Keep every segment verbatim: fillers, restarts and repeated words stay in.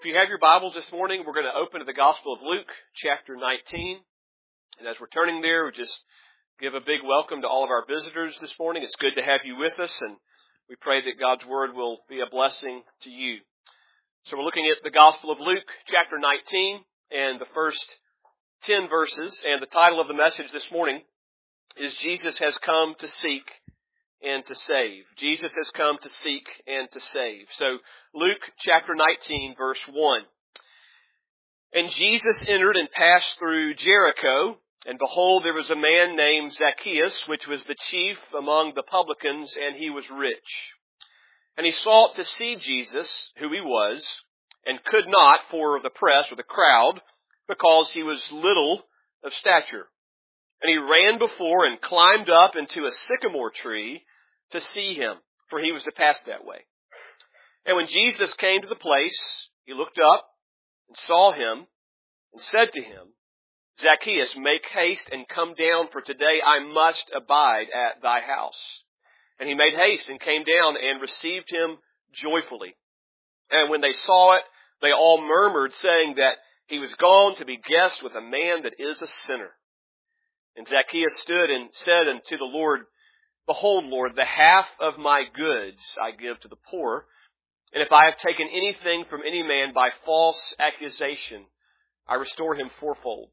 If you have your Bibles this morning, we're going to open to the Gospel of Luke, chapter nineteen. And as we're turning there, we just give a big welcome to all of our visitors this morning. It's good to have you with us, and we pray that God's Word will be a blessing to you. So we're looking at the Gospel of Luke, chapter nineteen, and the first ten verses. And the title of the message this morning is Jesus Has Come to Seek and to Save. Jesus has come to seek and to save. So Luke chapter nineteen, verse one. And Jesus entered and passed through Jericho, and behold, there was a man named Zacchaeus, which was the chief among the publicans, and he was rich. And he sought to see Jesus, who he was, and could not for the press or the crowd, because he was little of stature. And he ran before and climbed up into a sycamore tree to see him, for he was to pass that way. And when Jesus came to the place, he looked up and saw him and said to him, Zacchaeus, make haste and come down, for today I must abide at thy house. And he made haste and came down and received him joyfully. And when they saw it, they all murmured, saying that he was gone to be guest with a man that is a sinner. And Zacchaeus stood and said unto the Lord, Behold, Lord, the half of my goods I give to the poor, and if I have taken anything from any man by false accusation, I restore him fourfold.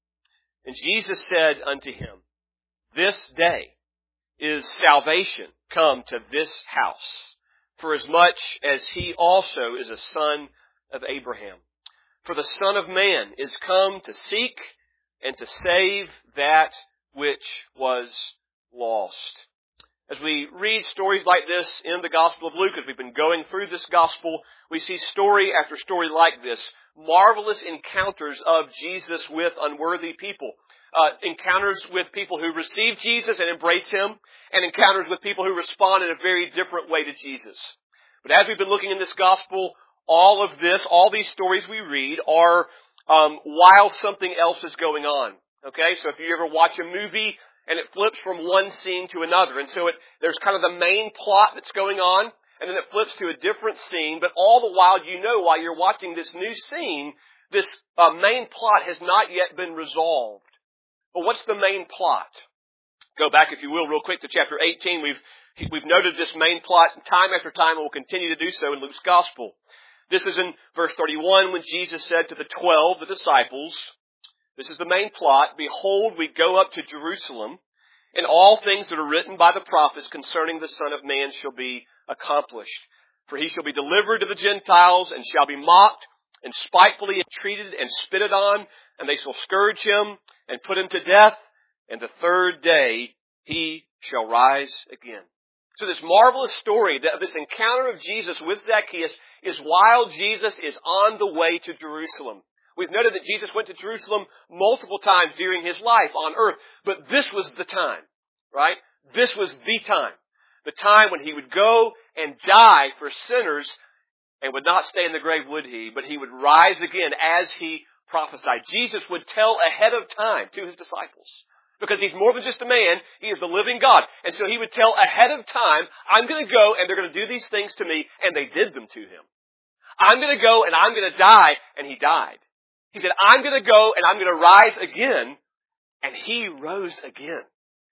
And Jesus said unto him, This day is salvation come to this house, for as much as he also is a son of Abraham. For the Son of Man is come to seek and to save that which was lost. As we read stories like this in the Gospel of Luke, as we've been going through this Gospel, we see story after story like this. Marvelous encounters of Jesus with unworthy people. Uh, encounters with people who receive Jesus and embrace Him, and encounters with people who respond in a very different way to Jesus. But as we've been looking in this Gospel, all of this, all these stories we read are um, while something else is going on. Okay, so if you ever watch a movie, and it flips from one scene to another. And so it, there's kind of the main plot that's going on, and then it flips to a different scene. But all the while, you know, while you're watching this new scene, this uh, main plot has not yet been resolved. But what's the main plot? Go back, if you will, real quick to chapter eighteen. We've, we've noted this main plot time after time, and we'll continue to do so in Luke's Gospel. This is in verse thirty-one, when Jesus said to the twelve, the disciples, this is the main plot. Behold, we go up to Jerusalem, and all things that are written by the prophets concerning the Son of Man shall be accomplished. For he shall be delivered to the Gentiles, and shall be mocked, and spitefully entreated, and spitted on, and they shall scourge him, and put him to death, and the third day he shall rise again. So this marvelous story, this encounter of Jesus with Zacchaeus, is while Jesus is on the way to Jerusalem. We've noted that Jesus went to Jerusalem multiple times during his life on earth, but this was the time, right? This was the time. The time when he would go and die for sinners and would not stay in the grave, would he? But he would rise again as he prophesied. Jesus would tell ahead of time to his disciples, because he's more than just a man. He is the living God. And so he would tell ahead of time, I'm going to go and they're going to do these things to me, and they did them to him. I'm going to go and I'm going to die, and he died. He said, I'm going to go and I'm going to rise again, and he rose again.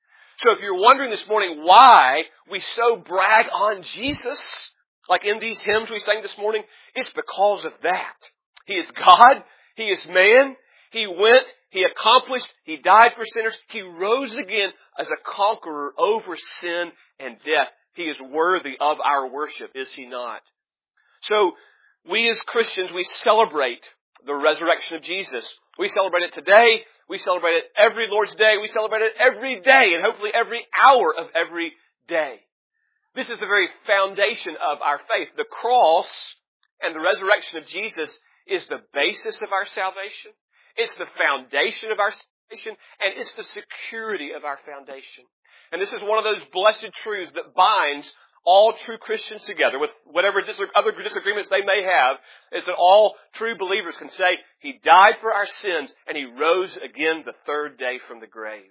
So if you're wondering this morning why we so brag on Jesus, like in these hymns we sang this morning, it's because of that. He is God. He is man. He went. He accomplished. He died for sinners. He rose again as a conqueror over sin and death. He is worthy of our worship, is he not? So we as Christians, we celebrate the resurrection of Jesus. We celebrate it today. We celebrate it every Lord's Day. We celebrate it every day, and hopefully every hour of every day. This is the very foundation of our faith. The cross and the resurrection of Jesus is the basis of our salvation. It's the foundation of our salvation, and it's the security of our foundation. And this is one of those blessed truths that binds all true Christians together, with whatever dis- other disagreements they may have, is that all true believers can say, He died for our sins, and He rose again the third day from the grave.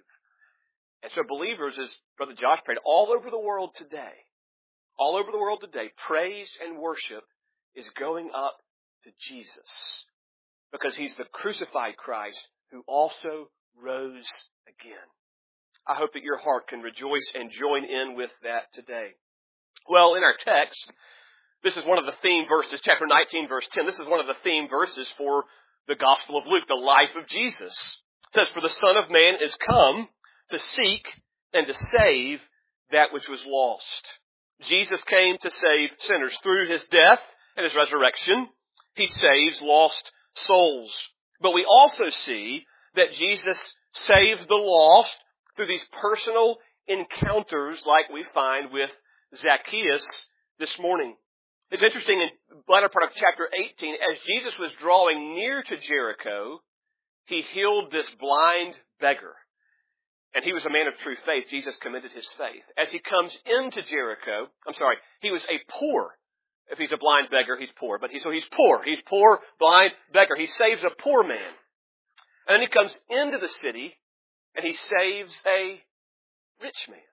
And so believers, as Brother Josh prayed, all over the world today, all over the world today, praise and worship is going up to Jesus because he's the crucified Christ who also rose again. I hope that your heart can rejoice and join in with that today. Well, in our text, this is one of the theme verses, chapter nineteen, verse ten. This is one of the theme verses for the Gospel of Luke, the life of Jesus. It says, "For the Son of Man is come to seek and to save that which was lost." Jesus came to save sinners. Through his death and his resurrection, he saves lost souls. But we also see that Jesus saves the lost through these personal encounters like we find with Zacchaeus this morning. It's interesting in the latter part of chapter eighteen, as Jesus was drawing near to Jericho, he healed this blind beggar. And he was a man of true faith. Jesus commended his faith. As he comes into Jericho, I'm sorry, he was a poor. If he's a blind beggar, he's poor. But he, so he's poor. He's poor, blind beggar. He saves a poor man. And then he comes into the city and he saves a rich man.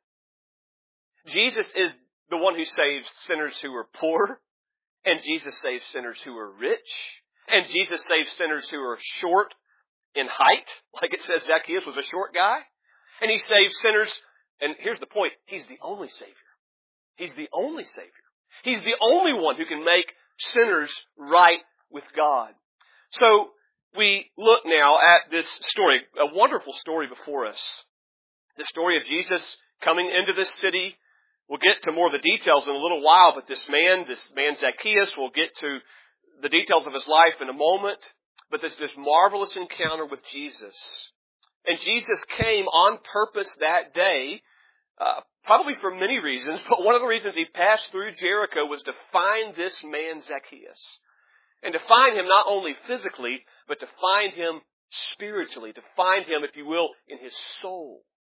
Jesus is the one who saves sinners who are poor. And Jesus saves sinners who are rich. And Jesus saves sinners who are short in height. Like it says Zacchaeus was a short guy. And he saves sinners, and here's the point, he's the only Savior. He's the only Savior. He's the only one who can make sinners right with God. So we look now at this story, a wonderful story before us. The story of Jesus coming into this city. We'll get to more of the details in a little while, but this man, this man Zacchaeus, we'll get to the details of his life in a moment. But there's this marvelous encounter with Jesus. And Jesus came on purpose that day, uh, probably for many reasons, but one of the reasons he passed through Jericho was to find this man Zacchaeus. And to find him not only physically, but to find him spiritually, to find him, if you will, in his soul.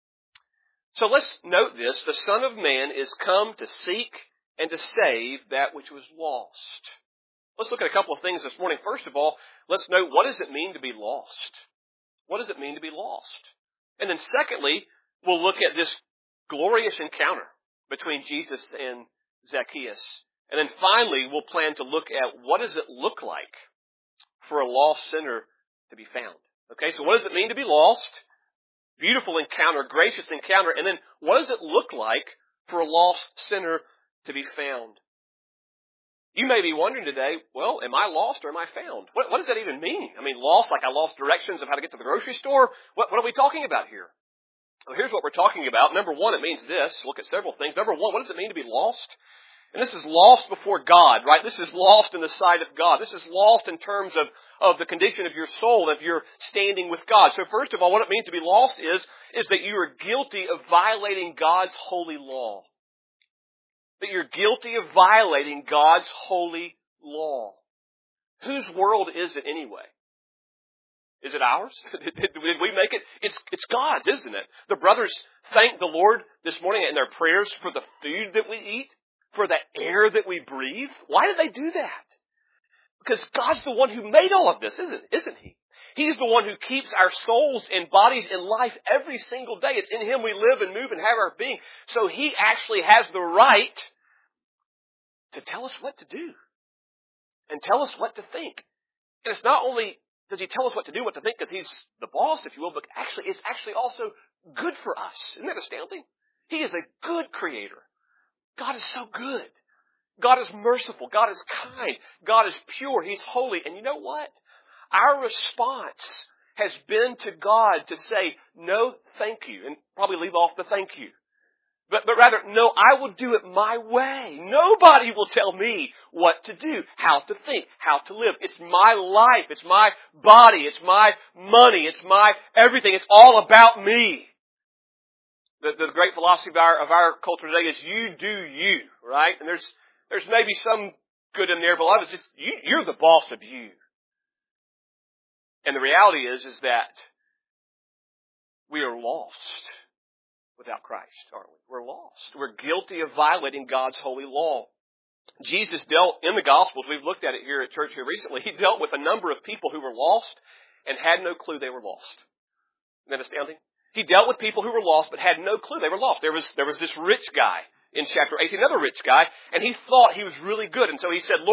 So let's note this. The Son of Man is come to seek and to save that which was lost. Let's look at a couple of things this morning. First of all, let's note, what does it mean to be lost? What does it mean to be lost? And then secondly, we'll look at this glorious encounter between Jesus and Zacchaeus. And then finally, we'll plan to look at what does it look like for a lost sinner to be found. Okay, so what does it mean to be lost? Beautiful encounter, gracious encounter. And then what does it look like for a lost sinner to be found? You may be wondering today, well, am I lost or am I found? What, what does that even mean? I mean, lost like I lost directions of how to get to the grocery store? What, what are we talking about here? Well, here's what we're talking about. Number one, it means this. Look at several things. Number one, what does it mean to be lost? And this is lost before God, right? This is lost in the sight of God. This is lost in terms of, of the condition of your soul, of your standing with God. So first of all, what it means to be lost is, is that you are guilty of violating God's holy law. That you're guilty of violating God's holy law. Whose world is it anyway? Is it ours? Did we make it? It's, it's God's, isn't it? The brothers thank the Lord this morning in their prayers for the food that we eat, for the air that we breathe. Why did they do that? Because God's the one who made all of this, isn't, isn't He? He's the one who keeps our souls and bodies in life every single day. It's in Him we live and move and have our being. So He actually has the right to tell us what to do and tell us what to think. And it's not only does He tell us what to do, what to think, because He's the boss, if you will, but actually it's actually also good for us. Isn't that astounding? He is a good creator. God is so good. God is merciful. God is kind. God is pure. He's holy. And you know what? Our response has been to God to say, no, thank you, and probably leave off the thank you. But, but rather, no, I will do it my way. Nobody will tell me what to do, how to think, how to live. It's my life. It's my body. It's my money. It's my everything. It's all about me. The, the great philosophy of our, of our culture today is you do you, right? And there's, there's maybe some good in there, but a lot of it's just, you, you're the boss of you. And the reality is, is that we are lost without Christ, aren't we? We're lost. We're guilty of violating God's holy law. Jesus dealt in the Gospels, we've looked at it here at church here recently, He dealt with a number of people who were lost and had no clue they were lost. Isn't that astounding? He dealt with people who were lost but had no clue they were lost. There was, there was this rich guy in chapter eighteen, another rich guy, and he thought he was really good. And so he said, Lord,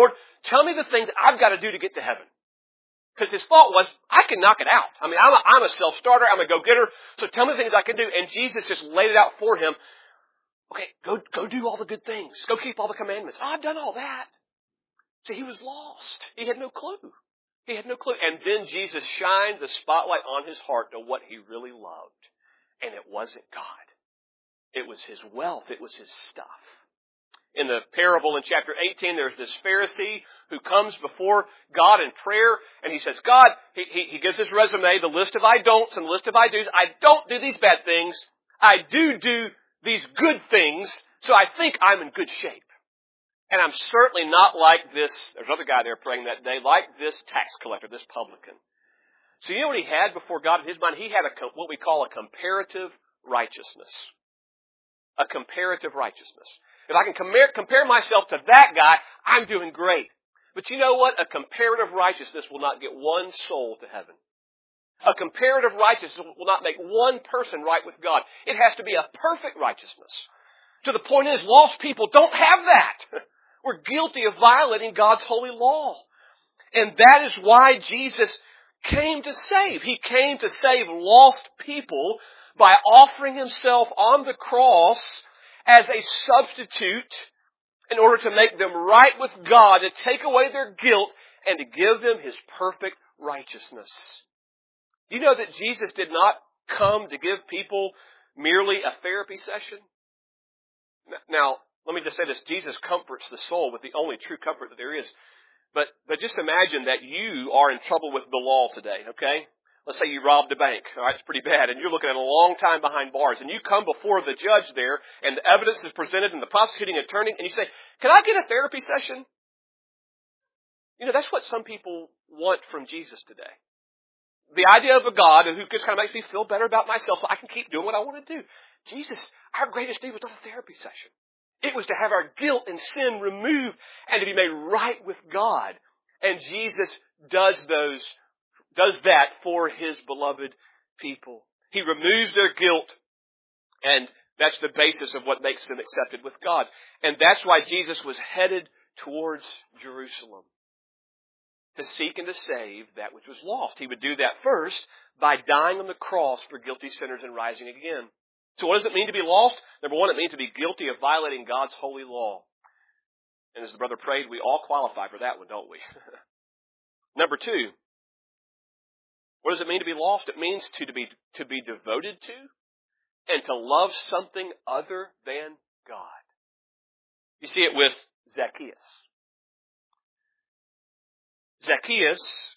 Tell me the things I've got to do to get to heaven. Because his thought was, I can knock it out. I mean, I'm a, I'm a self-starter. I'm a go-getter. So tell me the things I can do. And Jesus just laid it out for him. Okay, go, go do all the good things. Go keep all the commandments. Oh, I've done all that. See, he was lost. He had no clue. He had no clue. And then Jesus shined the spotlight on his heart to what he really loved. And it wasn't God. It was his wealth. It was his stuff. In the parable in chapter eighteen, there's this Pharisee who comes before God in prayer, and he says, God, he, he, he gives his resume, the list of I don'ts and the list of I do's. I don't do these bad things. I do do these good things, so I think I'm in good shape. And I'm certainly not like this, there's another guy there praying that day, like this tax collector, this publican. So you know what he had before God in his mind? He had a, what we call a comparative righteousness. A comparative righteousness. If I can compare, compare myself to that guy, I'm doing great. But you know what? A comparative righteousness will not get one soul to heaven. A comparative righteousness will not make one person right with God. It has to be a perfect righteousness. To the point is, lost people don't have that. We're guilty of violating God's holy law. And that is why Jesus came to save. He came to save lost people by offering himself on the cross as a substitute in order to make them right with God, to take away their guilt, and to give them his perfect righteousness. You know that Jesus did not come to give people merely a therapy session? Now, let me just say this. Jesus comforts the soul with the only true comfort that there is. But, but just imagine that you are in trouble with the law today, okay? Let's say you robbed a bank. All right, it's pretty bad. And you're looking at a long time behind bars. And you come before the judge there, and the evidence is presented, and the prosecuting attorney, and you say, can I get a therapy session? You know, that's what some people want from Jesus today. The idea of a God who just kind of makes me feel better about myself so I can keep doing what I want to do. Jesus, our greatest need was not a therapy session. It was to have our guilt and sin removed and to be made right with God. And Jesus does those, does that for his beloved people. He removes their guilt, and that's the basis of what makes them accepted with God. And that's why Jesus was headed towards Jerusalem, to seek and to save that which was lost. He would do that first by dying on the cross for guilty sinners and rising again. So what does it mean to be lost? Number one, it means to be guilty of violating God's holy law. And as the brother prayed, we all qualify for that one, don't we? Number two, what does it mean to be lost? It means to, to be to be devoted to and to love something other than God. You see it with Zacchaeus. Zacchaeus,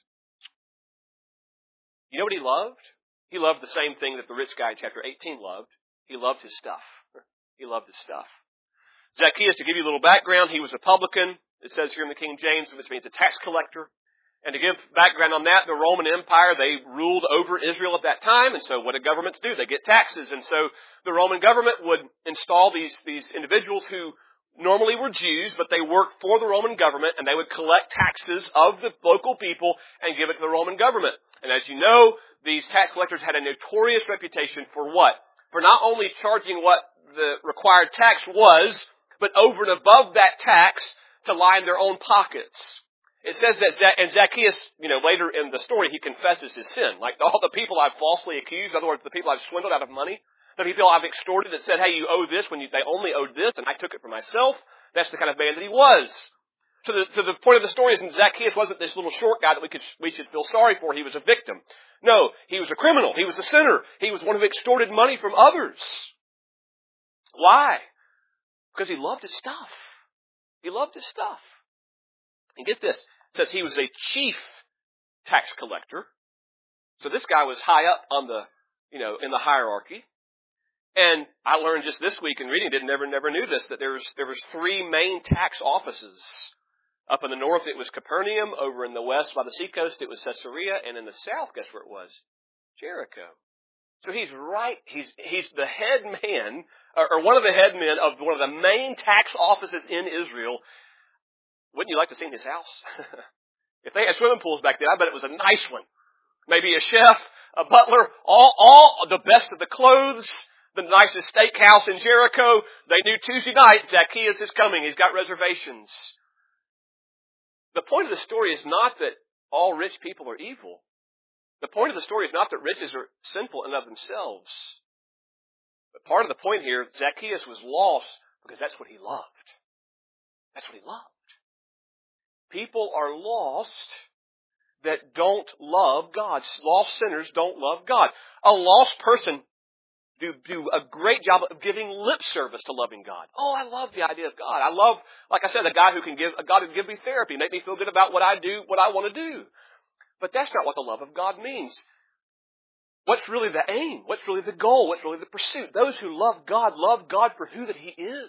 you know what he loved? He loved the same thing that the rich guy in chapter eighteen loved. He loved his stuff. He loved his stuff. Zacchaeus, to give you a little background, he was a publican. It says here in the King James, which means a tax collector. And to give background on that, the Roman Empire, they ruled over Israel at that time. And so what do governments do? They get taxes. And so the Roman government would install these, these individuals who normally were Jews, but they worked for the Roman government, and they would collect taxes of the local people and give it to the Roman government. And as you know, these tax collectors had a notorious reputation for what? For not only charging what the required tax was, but over and above that tax to line their own pockets. It says that, and Zacchaeus, you know, later in the story, he confesses his sin. Like all the people I've falsely accused, in other words, the people I've swindled out of money, the people I've extorted that said, hey, you owe this when you, they only owed this, and I took it for myself. That's the kind of man that he was. So the, so the point of the story is that Zacchaeus wasn't this little short guy that we could, we should feel sorry for. He was a victim. No, he was a criminal. He was a sinner. He was one who extorted money from others. Why? Because he loved his stuff. He loved his stuff. And get this. It says he was a chief tax collector. So this guy was high up on the, you know, in the hierarchy. And I learned just this week in reading, didn't never never knew this, that there was there was three main tax offices. Up in the north, it was Capernaum. Over in the west, by the seacoast, it was Caesarea. And in the south, guess where it was? Jericho. So he's right, he's he's the head man, or, or one of the head men of one of the main tax offices in Israel. Wouldn't you like to see his house? If they had swimming pools back then, I bet it was a nice one. Maybe a chef, a butler, all all the best of the clothes, the nicest steakhouse in Jericho. They knew Tuesday night, Zacchaeus is coming. He's got reservations. The point of the story is not that all rich people are evil. The point of the story is not that riches are sinful in and of themselves. But part of the point here, Zacchaeus was lost because that's what he loved. That's what he loved. People are lost that don't love God. Lost sinners don't love God. A lost person do, do a great job of giving lip service to loving God. Oh, I love the idea of God. I love, like I said, a guy who can give, a God who can give me therapy, make me feel good about what I do, what I want to do. But that's not what the love of God means. What's really the aim? What's really the goal? What's really the pursuit? Those who love God, love God for who that He is.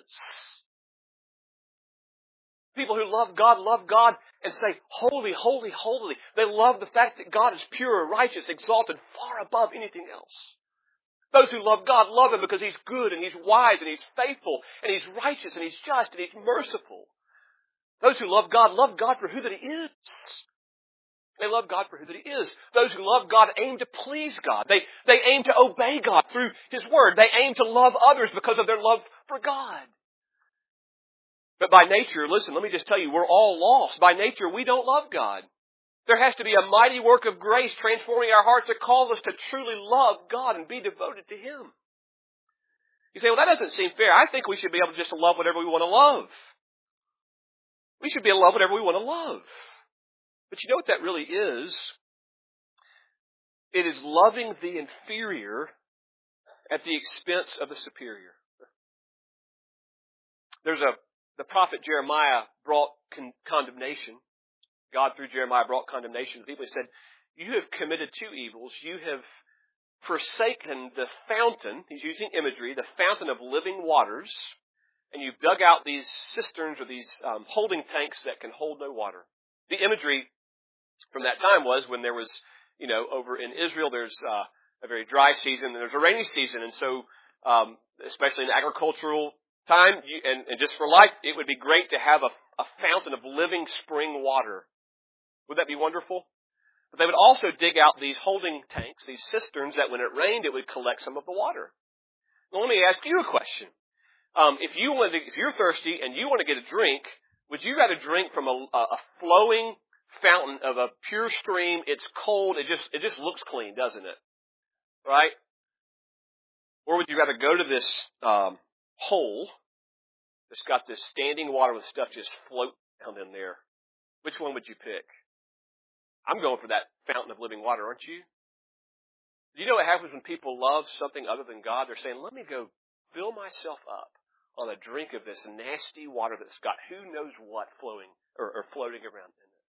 People who love God, love God and say, holy, holy, holy. They love the fact that God is pure, righteous, exalted, far above anything else. Those who love God love Him because He's good and He's wise and He's faithful and He's righteous and He's just and He's merciful. Those who love God love God for who that He is. They love God for who that He is. Those who love God aim to please God. They, they aim to obey God through His Word. They aim to love others because of their love for God. But by nature, listen, let me just tell you, we're all lost. By nature, we don't love God. There has to be a mighty work of grace transforming our hearts that calls us to truly love God and be devoted to Him. You say, well, that doesn't seem fair. I think we should be able to just love whatever we want to love. We should be able to love whatever we want to love. But you know what that really is? It is loving the inferior at the expense of the superior. There's a, the prophet Jeremiah brought con- condemnation. God through Jeremiah brought condemnation to people. He said, you have committed two evils. You have forsaken the fountain. He's using imagery, the fountain of living waters. And you've dug out these cisterns or these um, holding tanks that can hold no water. The imagery from that time was when there was, you know, over in Israel, there's uh, a very dry season and there's a rainy season. And so, um, especially in agricultural time you, and, and just for life, it would be great to have a, a fountain of living spring water. Would that be wonderful? But they would also dig out these holding tanks, these cisterns, that when it rained, it would collect some of the water. Now, let me ask you a question. Um, if you want to, if you're thirsty and you want to get a drink, would you rather drink from a, a flowing fountain of a pure stream? It's cold. It just it just looks clean, doesn't it? Right? Or would you rather go to this um, hole that's got this standing water with stuff just float down in there? Which one would you pick? I'm going for that fountain of living water, aren't you? Do you know what happens when people love something other than God? They're saying, let me go fill myself up on a drink of this nasty water that's got who knows what flowing or, or floating around in it.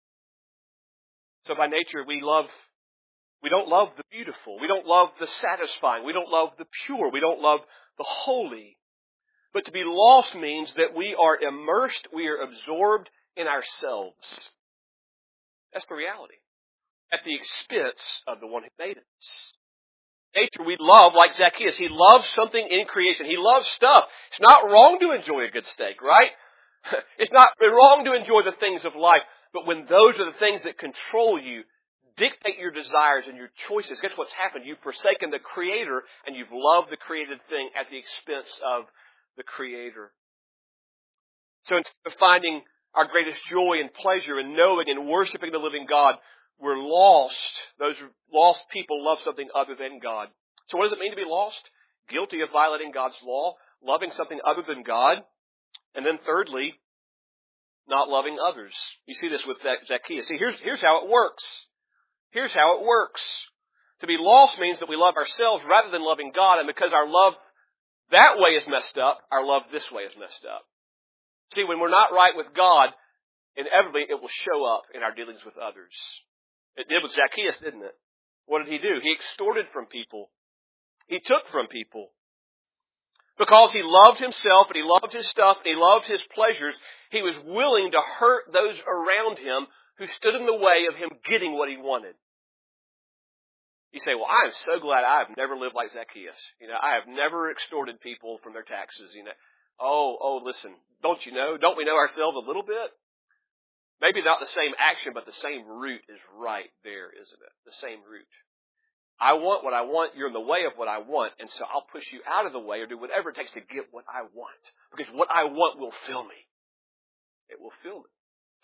So by nature, we love, we don't love the beautiful. We don't love the satisfying. We don't love the pure. We don't love the holy. But to be lost means that we are immersed, we are absorbed in ourselves. That's the reality. At the expense of the one who made us. Nature we love, like Zacchaeus, he loves something in creation. He loves stuff. It's not wrong to enjoy a good steak, right? It's not wrong to enjoy the things of life. But when those are the things that control you, dictate your desires and your choices, guess what's happened? You've forsaken the Creator and you've loved the created thing at the expense of the Creator. So instead of finding our greatest joy and pleasure in knowing and worshiping the living God, we're lost. Those lost people love something other than God. So what does it mean to be lost? Guilty of violating God's law, loving something other than God, and then thirdly, not loving others. You see this with Zacchaeus. See, here's, here's how it works. Here's how it works. To be lost means that we love ourselves rather than loving God, and because our love that way is messed up, our love this way is messed up. See, when we're not right with God, inevitably it will show up in our dealings with others. It did with Zacchaeus, didn't it? What did he do? He extorted from people. He took from people. Because he loved himself and he loved his stuff and he loved his pleasures, he was willing to hurt those around him who stood in the way of him getting what he wanted. You say, well, I am so glad I have never lived like Zacchaeus. You know, I have never extorted people from their taxes. You know, oh, oh, listen, don't you know? Don't we know ourselves a little bit? Maybe not the same action, but the same root is right there, isn't it? The same root. I want what I want. You're in the way of what I want. And so I'll push you out of the way or do whatever it takes to get what I want. Because what I want will fill me. It will fill me.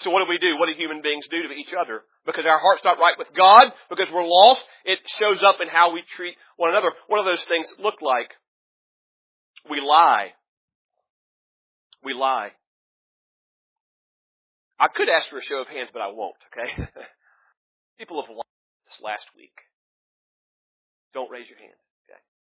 So what do we do? What do human beings do to each other? Because our heart's not right with God, because we're lost, it shows up in how we treat one another. What do those things look like? We lie. We lie. I could ask for a show of hands, but I won't, okay? People have lied this last week. Don't raise your hand, okay?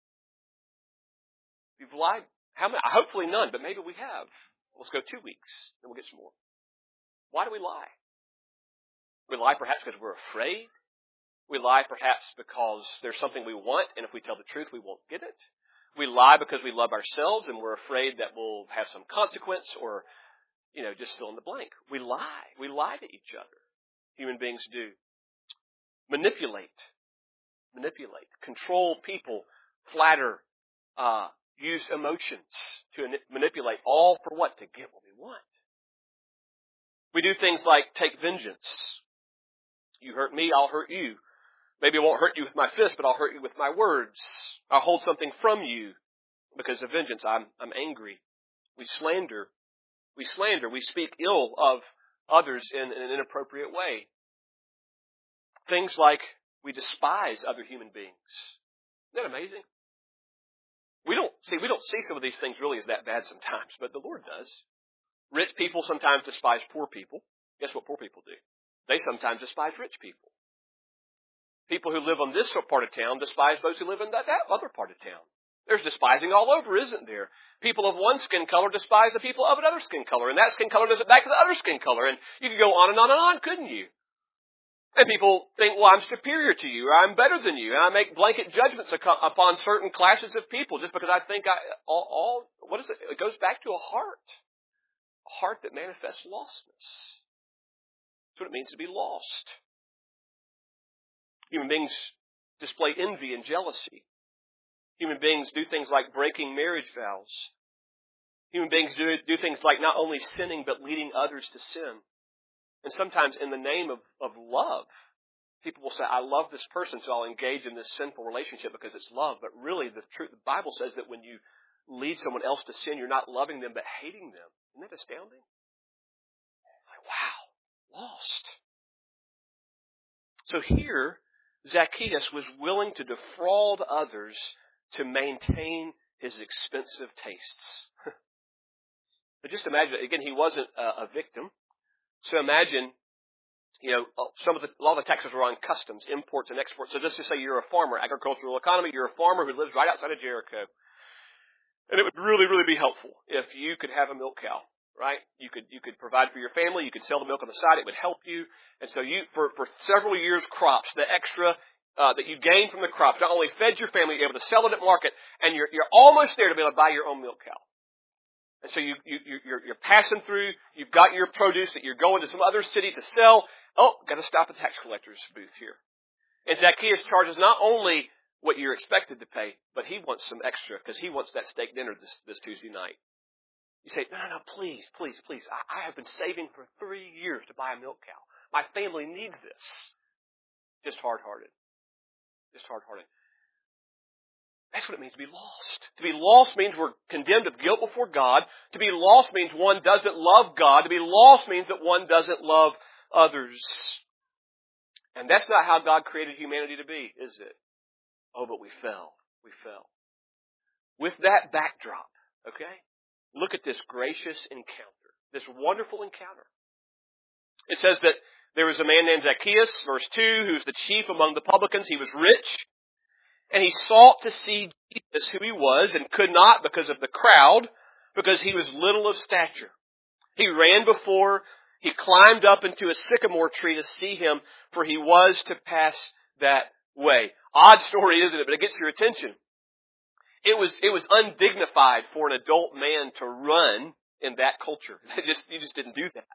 You've lied. How many? Hopefully none, but maybe we have. Let's go two weeks, then we'll get some more. Why do we lie? We lie perhaps because we're afraid. We lie perhaps because there's something we want, and if we tell the truth, we won't get it. We lie because we love ourselves, and we're afraid that we'll have some consequence, or, you know, just fill in the blank. We lie. We lie to each other. Human beings do. Manipulate. Manipulate. Control people. Flatter. Uh, use emotions to manipulate. All for what? To get what we want. We do things like take vengeance. You hurt me, I'll hurt you. Maybe I won't hurt you with my fist, but I'll hurt you with my words. I'll hold something from you because of vengeance. I'm, I'm angry. We slander. We slander. We speak ill of others in, in an inappropriate way. Things like we despise other human beings. Isn't that amazing? We don't see, we don't see some of these things really as that bad sometimes, but the Lord does. Rich people sometimes despise poor people. Guess what poor people do? They sometimes despise rich people. People who live on this part of town despise those who live in that, that other part of town. There's despising all over, isn't there? People of one skin color despise the people of another skin color, and that skin color does it back to the other skin color, and you could go on and on and on, couldn't you? And people think, well, I'm superior to you, or I'm better than you, and I make blanket judgments upon certain classes of people just because I think I, all, all what is it? It goes back to a heart. A heart that manifests lostness. That's what it means to be lost. Human beings display envy and jealousy. Human beings do things like breaking marriage vows. Human beings do, do things like not only sinning, but leading others to sin. And sometimes in the name of, of love, people will say, I love this person, so I'll engage in this sinful relationship because it's love. But really, the truth, the Bible says that when you lead someone else to sin, you're not loving them, but hating them. Isn't that astounding? It's like, wow, lost. So here, Zacchaeus was willing to defraud others to maintain his expensive tastes. But just imagine, again, he wasn't a, a victim. So imagine, you know, some of the, a lot of the taxes were on customs, imports and exports. So just to say you're a farmer, agricultural economy, you're a farmer who lives right outside of Jericho. And it would really, really be helpful if you could have a milk cow, right? You could, you could provide for your family. You could sell the milk on the side. It would help you. And so you, for, for several years, crops, the extra, uh, that you gained from the crops, not only fed your family, you're able to sell it at market, and you're, you're almost there to be able to buy your own milk cow. And so you, you, you're, you're passing through, you've got your produce that you're going to some other city to sell. Oh, got to stop at the tax collector's booth here. And Zacchaeus charges not only what you're expected to pay, but he wants some extra because he wants that steak dinner this, this Tuesday night. You say, no, no, no, please, please, please. I, I have been saving for three years to buy a milk cow. My family needs this. Just hard-hearted. Just hard-hearted. That's what it means to be lost. To be lost means we're condemned of guilt before God. To be lost means one doesn't love God. To be lost means that one doesn't love others. And that's not how God created humanity to be, is it? Oh, but we fell. We fell. With that backdrop, okay, look at this gracious encounter, this wonderful encounter. It says that there was a man named Zacchaeus, verse two, who's the chief among the publicans. He was rich. And he sought to see Jesus, who he was, and could not because of the crowd, because he was little of stature. He ran before, he climbed up into a sycamore tree to see him, for he was to pass that way. Odd story, isn't it? But it gets your attention. It was, it was undignified for an adult man to run in that culture. It just, you just didn't do that.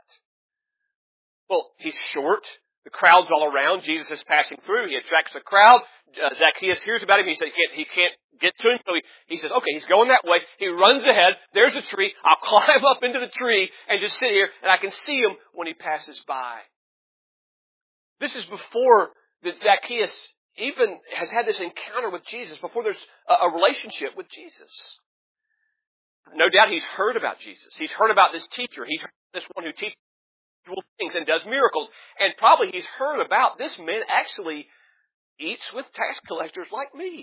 Well, he's short. The crowd's all around. Jesus is passing through. He attracts the crowd. Uh, Zacchaeus hears about him. He says he can't, he can't get to him. So he, he says, okay, he's going that way. He runs ahead. There's a tree. I'll climb up into the tree and just sit here, and I can see him when he passes by. This is before that Zacchaeus even has had this encounter with Jesus, before there's a, a relationship with Jesus. No doubt he's heard about Jesus. He's heard about this teacher. He's heard this one who teaches. things and does miracles. And probably he's heard about this man actually eats with tax collectors like me.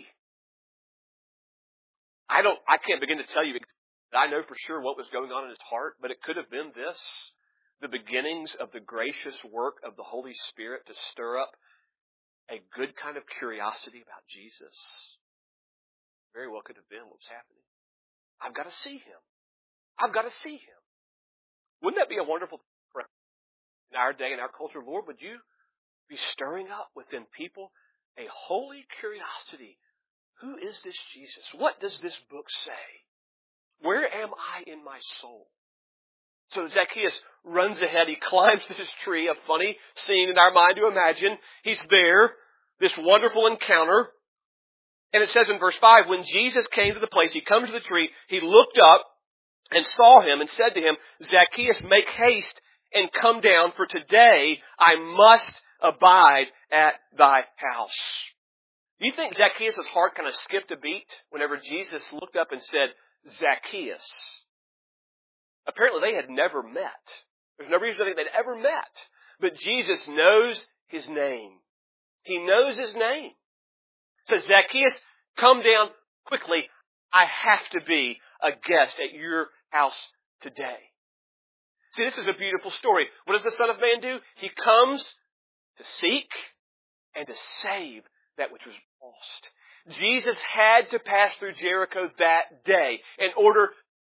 I don't, I can't begin to tell you, I know for sure what was going on in his heart, but it could have been this, the beginnings of the gracious work of the Holy Spirit to stir up a good kind of curiosity about Jesus. Very well could have been what was happening. I've got to see him. I've got to see him. Wouldn't that be a wonderful thing in our day, in our culture? Lord, would you be stirring up within people a holy curiosity? Who is this Jesus? What does this book say? Where am I in my soul? So Zacchaeus runs ahead. He climbs to this tree, a funny scene in our mind to imagine. He's there, this wonderful encounter. And it says in verse five, when Jesus came to the place, he comes to the tree, he looked up and saw him and said to him, Zacchaeus, make haste and come down, for today I must abide at thy house. Do you think Zacchaeus' heart kind of skipped a beat whenever Jesus looked up and said, Zacchaeus? Apparently they had never met. There's no reason to think they'd ever met. But Jesus knows his name. He knows his name. So Zacchaeus, come down quickly. I have to be a guest at your house today. See, this is a beautiful story. What does the Son of Man do? He comes to seek and to save that which was lost. Jesus had to pass through Jericho that day in order,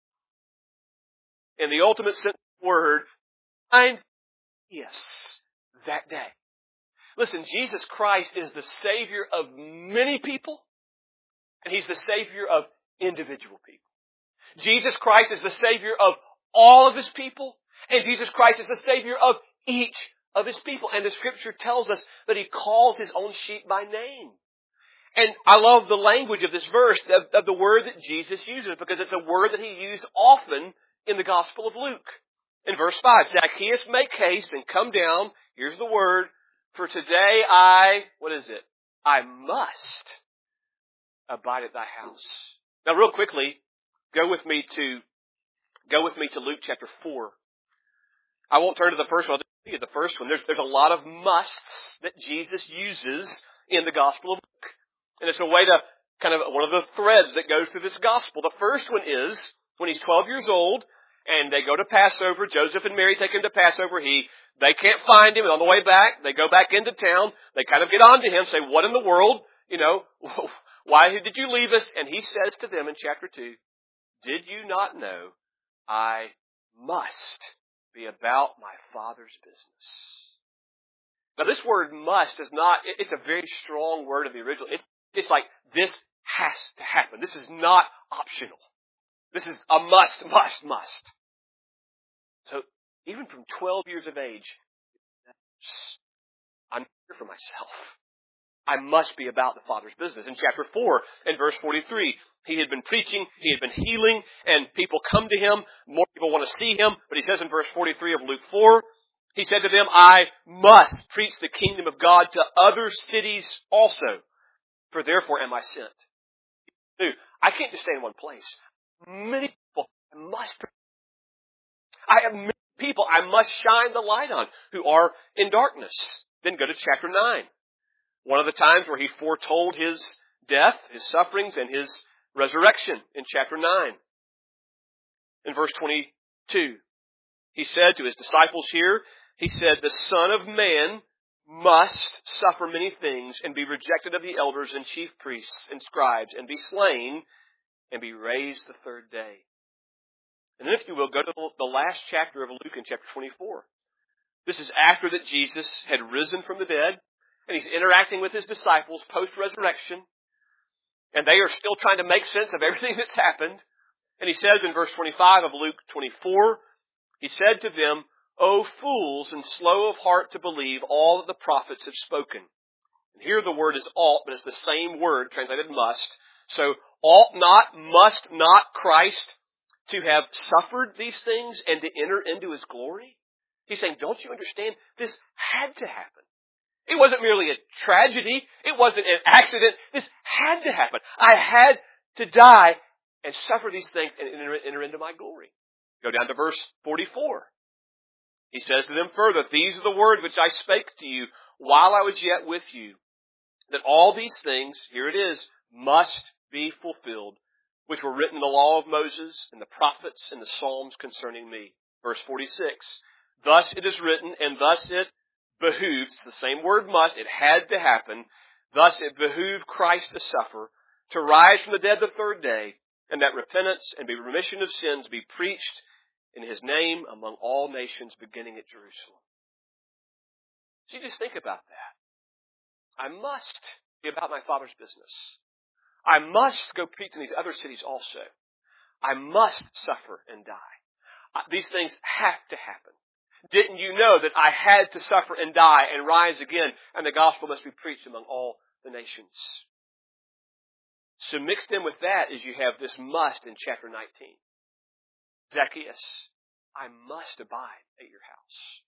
in the ultimate sense of the word, find yes, that day. Listen, Jesus Christ is the Savior of many people, and He's the Savior of individual people. Jesus Christ is the Savior of all of His people, and Jesus Christ is the Savior of each of His people. And the Scripture tells us that He calls His own sheep by name. And I love the language of this verse, of, of the word that Jesus uses, because it's a word that He used often in the Gospel of Luke. In verse five, Zacchaeus, make haste and come down. Here's the word. For today I, what is it? I must abide at thy house. Now real quickly, go with me to, go with me to Luke chapter four. I won't turn to the first one. I'll just tell you the first one. There's, there's a lot of musts that Jesus uses in the Gospel of Luke. And it's a way to kind of, one of the threads that goes through this Gospel. The first one is when he's twelve years old and they go to Passover. Joseph and Mary take him to Passover. He, they can't find him. And on the way back, they go back into town. They kind of get on to him, say, what in the world? You know, why did you leave us? And he says to them in chapter two, did you not know I must be about my Father's business? Now this word must is not, it's a very strong word in the original. It's, it's like, this has to happen. This is not optional. This is a must, must, must. So even from twelve years of age, I'm here for myself. I must be about the Father's business. In chapter four, in verse forty-three, he had been preaching, he had been healing, and people come to him. More people want to see him. But he says in verse forty-three of Luke four, he said to them, I must preach the kingdom of God to other cities also, for therefore am I sent. Dude, I can't just stay in one place. Many people I must preach. I have many people I must shine the light on who are in darkness. Then go to chapter nine. One of the times where he foretold his death, his sufferings, and his resurrection in chapter nine. In verse twenty-two, he said to his disciples here, he said, the Son of Man must suffer many things and be rejected of the elders and chief priests and scribes and be slain and be raised the third day. And then if you will, go to the last chapter of Luke in chapter twenty-four. This is after that Jesus had risen from the dead. And he's interacting with his disciples post-resurrection. And they are still trying to make sense of everything that's happened. And he says in verse twenty-five of Luke twenty-four, he said to them, O fools and slow of heart to believe all that the prophets have spoken. And here the word is ought, but it's the same word translated must. So ought not, must not Christ to have suffered these things and to enter into his glory? He's saying, don't you understand? This had to happen. It wasn't merely a tragedy. It wasn't an accident. This had to happen. I had to die and suffer these things and enter, enter into my glory. Go down to verse forty-four. He says to them further, "These are the words which I spake to you while I was yet with you, that all these things," here it is, "must be fulfilled, which were written in the law of Moses and the prophets and the Psalms concerning me." Verse forty-six, "Thus it is written, and thus it behooved," it's the same word must, it had to happen, "thus it behooved Christ to suffer, to rise from the dead the third day, and that repentance and remission of sins be preached in His name among all nations, beginning at Jerusalem." So you just think about that. I must be about my Father's business. I must go preach in these other cities also. I must suffer and die. These things have to happen. Didn't you know that I had to suffer and die and rise again, and the gospel must be preached among all the nations? So mixed in with that is you have this must in chapter nineteen. Zacchaeus, I must abide at your house.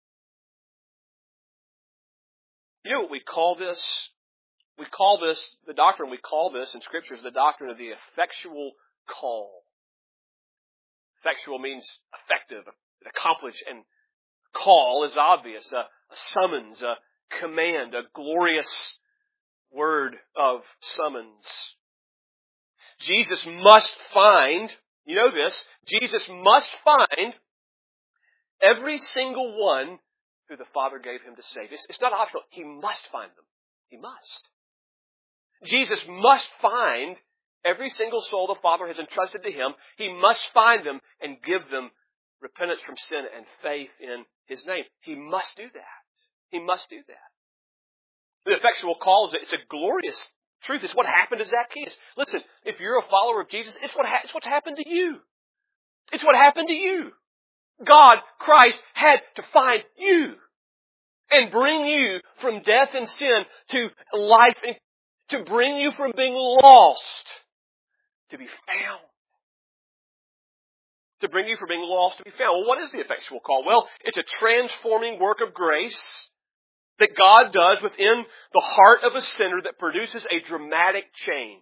You know what we call this? We call this, the doctrine we call this in Scripture is the doctrine of the effectual call. Effectual means effective, accomplished, and call is obvious, a, a summons, a command, a glorious word of summons. Jesus must find, you know this, Jesus must find every single one who the Father gave Him to save. It's, it's not optional. He must find them. He must. Jesus must find every single soul the Father has entrusted to Him. He must find them and give them repentance from sin and faith in His name. He must do that. He must do that. The effectual call is it's a glorious truth. It's what happened to Zacchaeus. Listen, if you're a follower of Jesus, it's what ha- it's what's happened to you. It's what happened to you. God, Christ, had to find you and bring you from death and sin to life, and to bring you from being lost to be found. To bring you from being lost to be found. Well, what is the effectual call? Well, it's a transforming work of grace that God does within the heart of a sinner that produces a dramatic change.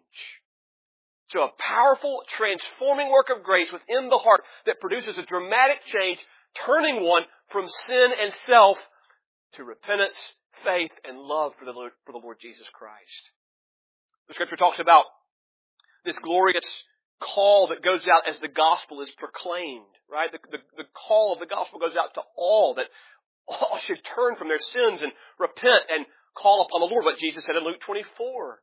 So a powerful, transforming work of grace within the heart that produces a dramatic change, turning one from sin and self to repentance, faith, and love for the Lord, for the Lord Jesus Christ. The Scripture talks about this glorious call that goes out as the gospel is proclaimed, right? The, the, the call of the gospel goes out to all, that all should turn from their sins and repent and call upon the Lord, what Jesus said in Luke twenty-four.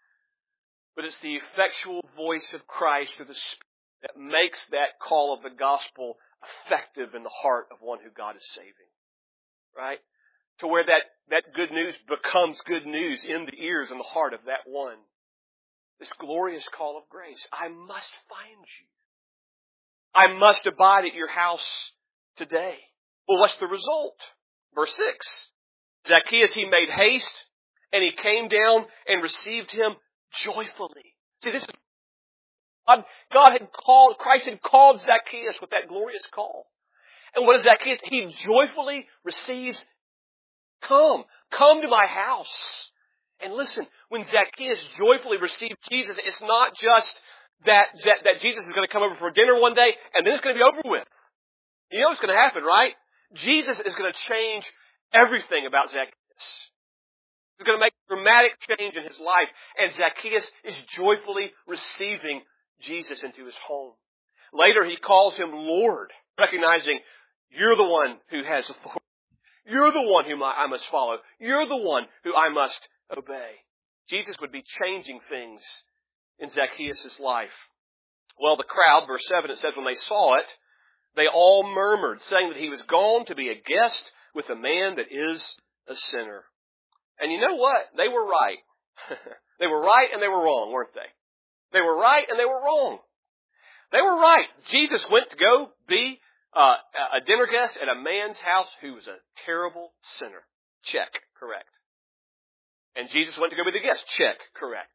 But it's the effectual voice of Christ through the Spirit that makes that call of the gospel effective in the heart of one who God is saving. Right? To where that, that good news becomes good news in the ears and the heart of that one. This glorious call of grace. I must find you. I must abide at your house today. Well, what's the result? Verse six. Zacchaeus, he made haste, and he came down and received him joyfully. See, this is God, God had called, Christ had called Zacchaeus with that glorious call. And what does Zacchaeus? He joyfully receives, come, come to my house. And listen, when Zacchaeus joyfully received Jesus, it's not just that, that, that Jesus is going to come over for dinner one day and then it's going to be over with. You know what's going to happen, right? Jesus is going to change everything about Zacchaeus. He's going to make a dramatic change in his life. And Zacchaeus is joyfully receiving Jesus into his home. Later, he calls him Lord, recognizing you're the one who has authority. You're the one whom I must follow. You're the one who I must obey. Jesus would be changing things in Zacchaeus' life. Well, the crowd, verse seven, it says, when they saw it, they all murmured, saying that he was gone to be a guest with a man that is a sinner. And you know what? They were right. They were right and they were wrong, weren't they? They were right and they were wrong. They were right. Jesus went to go be uh, a dinner guest at a man's house who was a terrible sinner. Check. Correct. And Jesus went to go be the guest. Check. Correct.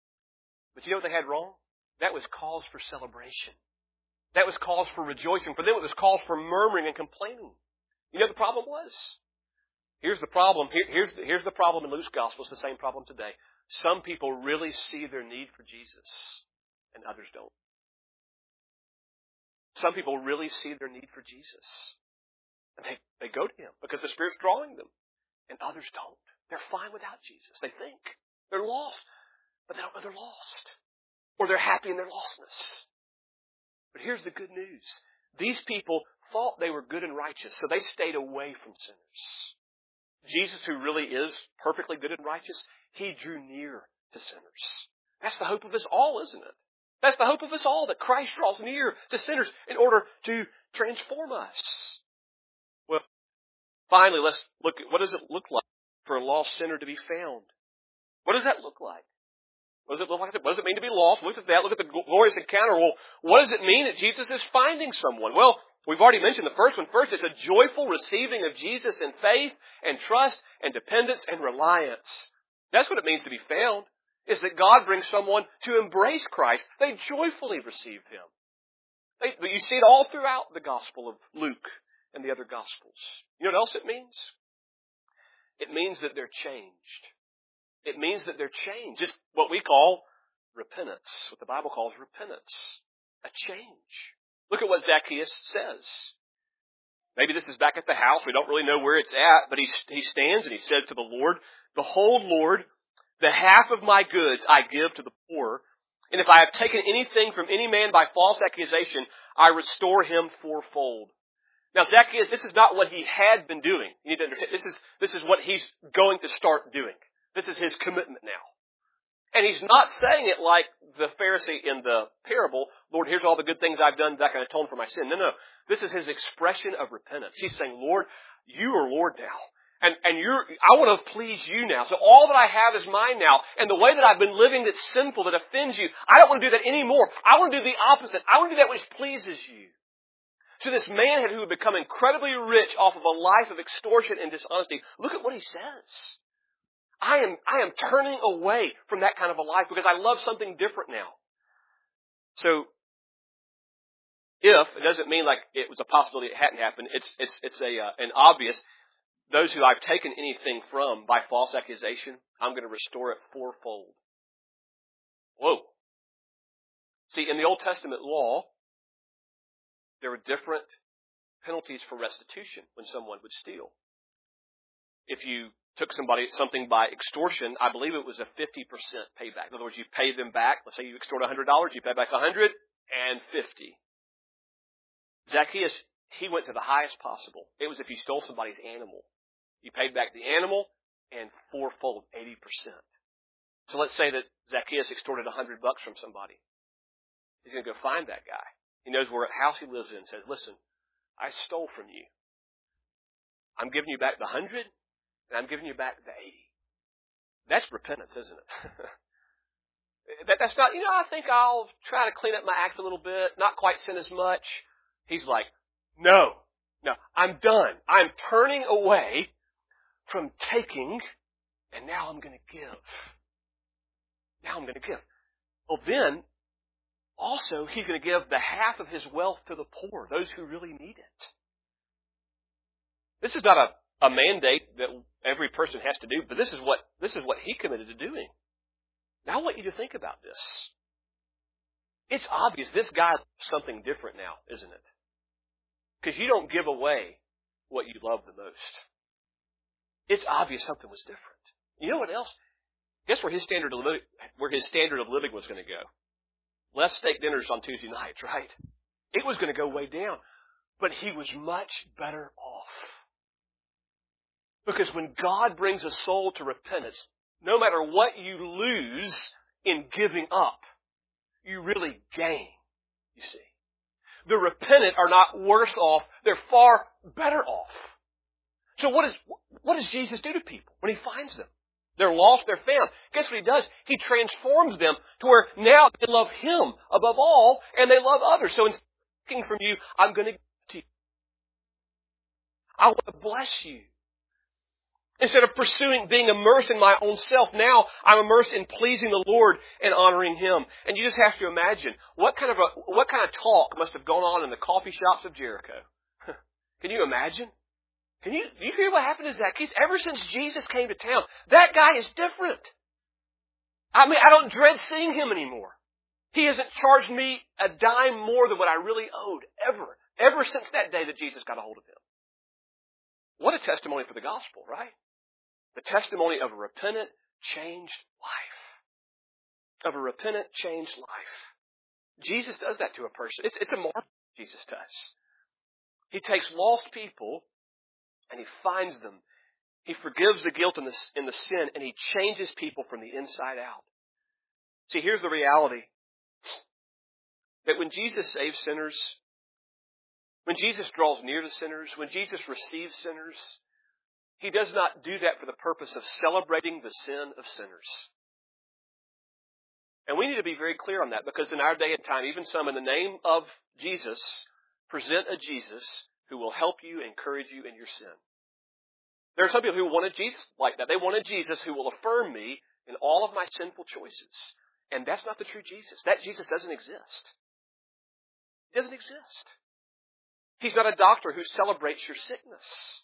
But you know what they had wrong? That was cause for celebration. That was cause for rejoicing. For them, it was cause for murmuring and complaining. You know what the problem was? Here's the problem. Here, here's, the, here's the problem in Luke's gospel. It's the same problem today. Some people really see their need for Jesus, and others don't. Some people really see their need for Jesus, And they, they go to him because the Spirit's drawing them. And others don't. They're fine without Jesus. They think they're lost, but they don't know they're lost. Or they're happy in their lostness. But here's the good news. These people thought they were good and righteous, so they stayed away from sinners. Jesus, who really is perfectly good and righteous, he drew near to sinners. That's the hope of us all, isn't it? That's the hope of us all, that Christ draws near to sinners in order to transform us. Well, finally, let's look at what does it look like for a lost sinner to be found. What does that look like? What does it look like? What does it mean to be lost? Look at that. Look at the glorious encounter. Well, what does it mean that Jesus is finding someone? Well, we've already mentioned the first one. First, it's a joyful receiving of Jesus in faith and trust and dependence and reliance. That's what it means to be found, is that God brings someone to embrace Christ. They joyfully receive him. They, but you see it all throughout the Gospel of Luke and the other Gospels. You know what else it means? It means that they're changed. It means that they're changed. Just what we call repentance, what the Bible calls repentance. A change. Look at what Zacchaeus says. Maybe this is back at the house. We don't really know where it's at, but he, he stands and he says to the Lord, "Behold, Lord, the half of my goods I give to the poor, and if I have taken anything from any man by false accusation, I restore him fourfold." Now, Zacchaeus, this is not what he had been doing. You need to understand. This is, this is what he's going to start doing. This is his commitment now. And he's not saying it like the Pharisee in the parable, "Lord, here's all the good things I've done that can atone for my sin." No, no. This is his expression of repentance. He's saying, "Lord, you are Lord now. And, and you're, I want to please you now. So all that I have is mine now. And the way that I've been living that's sinful, that offends you, I don't want to do that anymore. I want to do the opposite. I want to do that which pleases you." So this man who had become incredibly rich off of a life of extortion and dishonesty, look at what he says. I am, I am turning away from that kind of a life because I love something different now. So, if, it doesn't mean like it was a possibility it hadn't happened. It's, it's, it's a, uh, an obvious, those who I've taken anything from by false accusation, I'm going to restore it fourfold. Whoa. See, in the Old Testament law, there were different penalties for restitution when someone would steal. If you took somebody something by extortion, I believe it was a fifty percent payback. In other words, you pay them back. Let's say you extort one hundred dollars, you pay back one hundred fifty. Zacchaeus, he went to the highest possible. It was if you stole somebody's animal. You paid back the animal and fourfold, eighty percent. So let's say that Zacchaeus extorted one hundred bucks from somebody. He's going to go find that guy. He knows where house he lives in and says, "Listen, I stole from you. I'm giving you back the one hundred, and I'm giving you back the eighty. That's repentance, isn't it? that, that's not, you know, I think I'll try to clean up my act a little bit, not quite sin as much. He's like, no, no, I'm done. I'm turning away from taking, and now I'm going to give. Now I'm going to give. Well, then, also, he's going to give the half of his wealth to the poor, those who really need it. This is not a, a mandate that every person has to do, but this is what this is what he committed to doing. Now I want you to think about this. It's obvious this guy loves something different now, isn't it? Because you don't give away what you love the most. It's obvious something was different. You know what else? Guess where his standard of living, where his standard of living was going to go? Less steak dinners on Tuesday nights, right? It was going to go way down. But he was much better off. Because when God brings a soul to repentance, no matter what you lose in giving up, you really gain, you see. The repentant are not worse off, they're far better off. So what, is, what does Jesus do to people when he finds them? They're lost, they're found. Guess what he does? He transforms them to where now they love him above all, and they love others. So instead of taking from you, I'm going to give to you. I want to bless you. Instead of pursuing being immersed in my own self, now I'm immersed in pleasing the Lord and honoring him. And you just have to imagine what kind of a, what kind of talk must have gone on in the coffee shops of Jericho. Can you imagine? Can you, do you hear what happened to Zacchaeus? Ever since Jesus came to town, that guy is different. I mean, I don't dread seeing him anymore. He hasn't charged me a dime more than what I really owed, ever. Ever since that day that Jesus got a hold of him. What a testimony for the gospel, right? The testimony of a repentant, changed life. Of a repentant, changed life. Jesus does that to a person. It's, it's a marvel Jesus does. He takes lost people and He finds them. He forgives the guilt and the, and the sin, and He changes people from the inside out. See, here's the reality. That when Jesus saves sinners, when Jesus draws near to sinners, when Jesus receives sinners, He does not do that for the purpose of celebrating the sin of sinners. And we need to be very clear on that, because in our day and time, even some in the name of Jesus present a Jesus who will help you, encourage you in your sin. There are some people who want a Jesus like that. They want a Jesus who will affirm me in all of my sinful choices. And that's not the true Jesus. That Jesus doesn't exist. He doesn't exist. He's not a doctor who celebrates your sickness.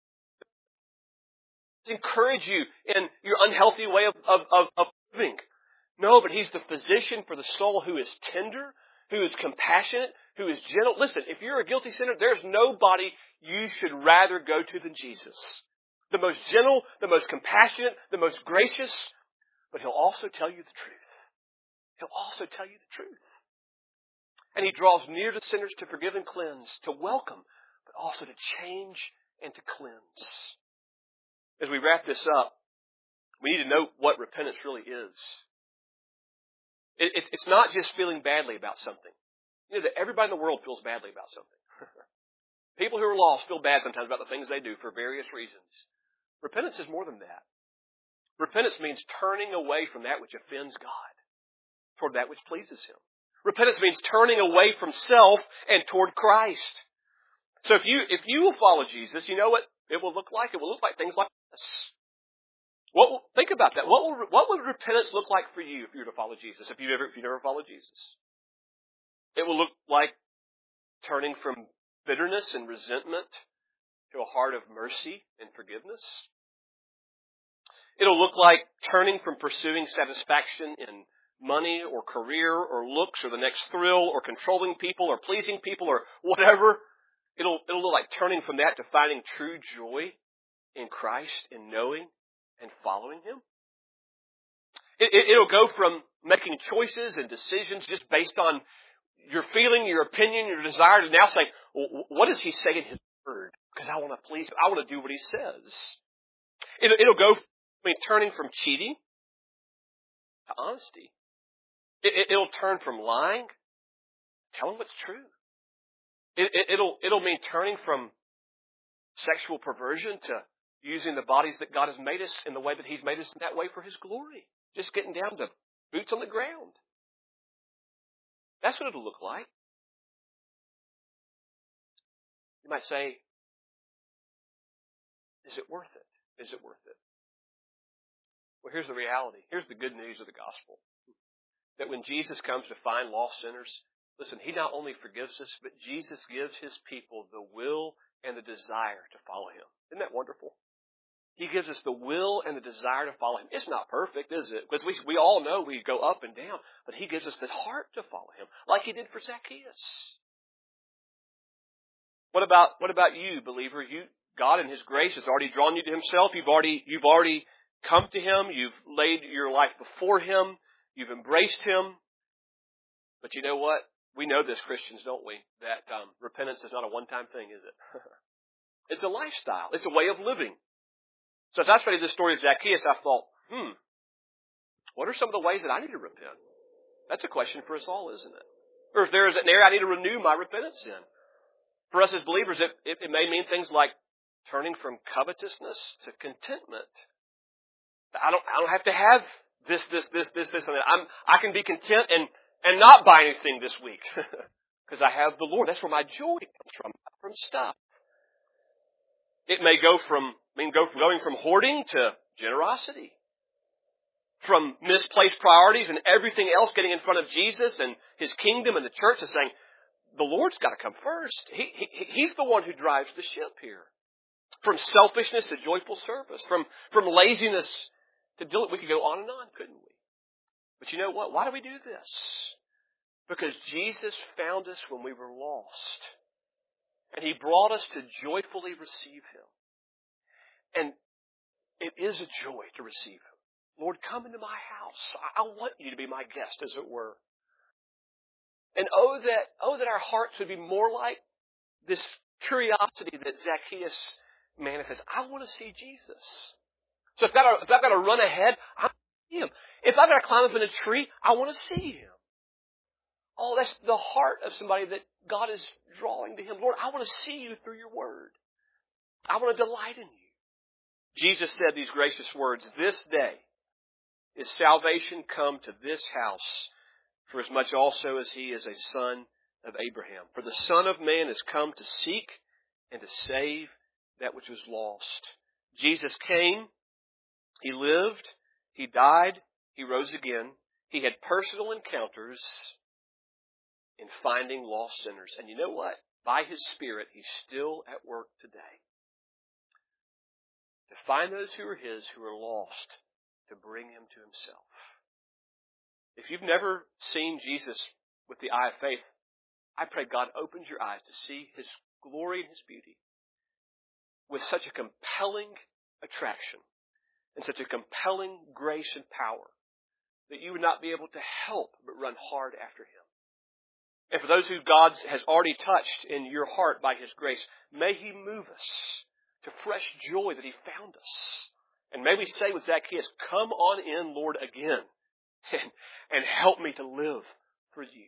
To encourage you in your unhealthy way of, of, of, of living. No, but He's the physician for the soul who is tender, who is compassionate, who is gentle. Listen, if you're a guilty sinner, there's nobody you should rather go to than Jesus. The most gentle, the most compassionate, the most gracious, but He'll also tell you the truth. He'll also tell you the truth. And He draws near to sinners to forgive and cleanse, to welcome, but also to change and to cleanse. As we wrap this up, we need to know what repentance really is. It, it's, it's not just feeling badly about something. You know that everybody in the world feels badly about something. People who are lost feel bad sometimes about the things they do for various reasons. Repentance is more than that. Repentance means turning away from that which offends God toward that which pleases Him. Repentance means turning away from self and toward Christ. So if you if you will follow Jesus, you know what it will look like? It will look like things like this. What will, think about that. What will what would repentance look like for you if you were to follow Jesus? If you ever if you never followed Jesus, it will look like turning from bitterness and resentment to a heart of mercy and forgiveness. It'll look like turning from pursuing satisfaction in money or career or looks or the next thrill or controlling people or pleasing people or whatever. It'll, it'll look like turning from that to finding true joy in Christ, in knowing and following Him. It, it, it'll go from making choices and decisions just based on your feeling, your opinion, your desire, to now saying, well, what does He say in His Word? Because I want to please Him. I want to do what He says. It'll, it'll go from I mean, turning from cheating to honesty. It, it, it'll turn from lying, telling what's true. It, it, it'll, it'll mean turning from sexual perversion to using the bodies that God has made us in the way that He's made us in that way for His glory. Just getting down to boots on the ground. That's what it'll look like. You might say, is it worth it? Is it worth it? Well, here's the reality. Here's the good news of the gospel. That when Jesus comes to find lost sinners, listen, He not only forgives us, but Jesus gives His people the will and the desire to follow Him. Isn't that wonderful? He gives us the will and the desire to follow Him. It's not perfect, is it? Because we, we all know we go up and down, but He gives us the heart to follow Him, like He did for Zacchaeus. What about, what about you, believer? You, God in His grace has already drawn you to Himself. You've already, you've already come to Him. You've laid your life before Him. You've embraced Him. But you know what? We know this, Christians, don't we? That um, repentance is not a one-time thing, is it? It's a lifestyle. It's a way of living. So as I studied this story of Zacchaeus, I thought, hmm, what are some of the ways that I need to repent? That's a question for us all, isn't it? Or if there is an area I need to renew my repentance in. For us as believers, it, it, it may mean things like turning from covetousness to contentment. I don't, I don't have to have this, this, this, this, this, and that. I'm, I can be content and, and not buy anything this week. Because I have the Lord. That's where my joy comes from, from stuff. It may go from, I mean, go from going from hoarding to generosity. From misplaced priorities and everything else getting in front of Jesus and His kingdom and the church, and saying, the Lord's got to come first. He, he, he's the one who drives the ship here. From selfishness to joyful service. From, from laziness to diligence. We could go on and on, couldn't we? But you know what? Why do we do this? Because Jesus found us when we were lost. And He brought us to joyfully receive Him. And it is a joy to receive Him. Lord, come into my house. I want you to be my guest, as it were. And oh that, oh that our hearts would be more like this curiosity that Zacchaeus manifests. I want to see Jesus. So if I've got to, if I've got to run ahead, I want to see Him. If I've got to climb up in a tree, I want to see Him. Oh, that's the heart of somebody that God is drawing to Him. Lord, I want to see you through your word. I want to delight in you. Jesus said these gracious words, "This day is salvation come to this house, for as much also as he is a son of Abraham. For the Son of Man is come to seek and to save that which was lost." Jesus came, He lived, He died, He rose again. He had personal encounters in finding lost sinners. And you know what? By His Spirit, He's still at work today to find those who are His, who are lost, to bring them to Himself. If you've never seen Jesus with the eye of faith, I pray God opens your eyes to see His glory and His beauty with such a compelling attraction and such a compelling grace and power that you would not be able to help but run hard after Him. And for those who God has already touched in your heart by His grace, may He move us to fresh joy that He found us. And may we say with Zacchaeus, "Come on in, Lord, again, and, and help me to live for you."